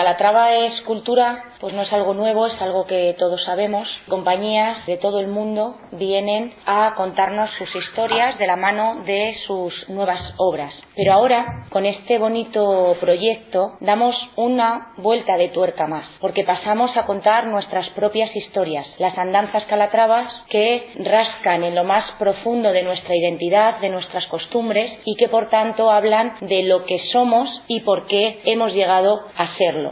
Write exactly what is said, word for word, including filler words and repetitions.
Calatrava es cultura, pues no es algo nuevo, es algo que todos sabemos. Compañías de todo el mundo vienen a contarnos sus historias de la mano de sus nuevas obras. Pero ahora, con este bonito proyecto, damos una vuelta de tuerca más, porque pasamos a contar nuestras propias historias, las andanzas calatravas que rascan en lo más profundo de nuestra identidad, de nuestras costumbres y que por tanto hablan de lo que somos y por qué hemos llegado a serlo.